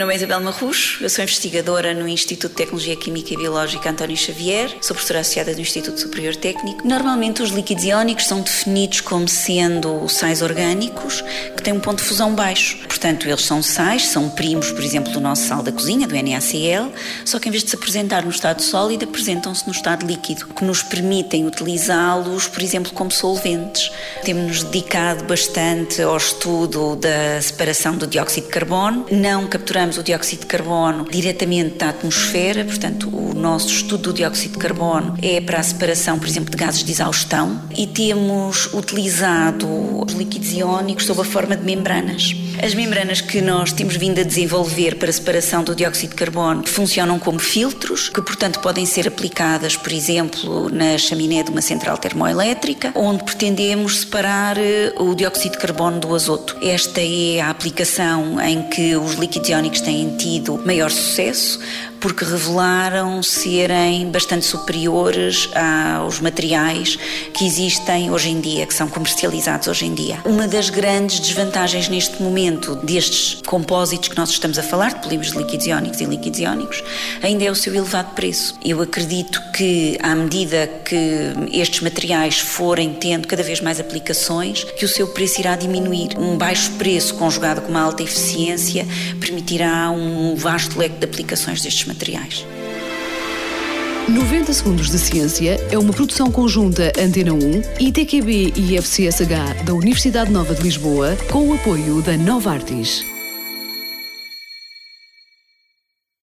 nome é Isabel Marrucho, eu sou investigadora no Instituto de Tecnologia Química e Biológica António Xavier, sou professora associada do Instituto Superior Técnico. Normalmente os líquidos iónicos são definidos como sendo sais orgânicos que têm um ponto de fusão baixo. Portanto, eles são sais, são primos, por exemplo, do nosso sal da cozinha, do NaCl, só que em vez de se apresentar no estado sólido, apresentam-se no estado líquido, que nos permitem utilizá-los, por exemplo, como solventes. Temos-nos dedicado bastante ao estudo da separação do dióxido de carbono. Não capturamos o dióxido de carbono diretamente da atmosfera, portanto, o nosso estudo do dióxido de carbono é para a separação, por exemplo, de gases de exaustão, e temos utilizado os líquidos iónicos sob a forma de membranas. As membranas que nós temos vindo a desenvolver para a separação do dióxido de carbono funcionam como filtros, que, portanto, podem ser aplicadas, por exemplo, na chaminé de uma central termoelétrica, onde pretendemos separar o dióxido de carbono do azoto. Esta é a aplicação em que os líquidos iónicos têm tido maior sucesso, porque revelaram serem bastante superiores aos materiais que existem hoje em dia, que são comercializados hoje em dia. Uma das grandes desvantagens neste momento destes compósitos que nós estamos a falar, de polímeros de líquidos iónicos e líquidos iónicos, ainda é o seu elevado preço. Eu acredito que, à medida que estes materiais forem tendo cada vez mais aplicações, que o seu preço irá diminuir. Um baixo preço conjugado com uma alta eficiência permitirá um vasto leque de aplicações destes materiais. 90 Segundos de Ciência é uma produção conjunta Antena 1, ITQB e FCSH da Universidade Nova de Lisboa, com o apoio da Novartis.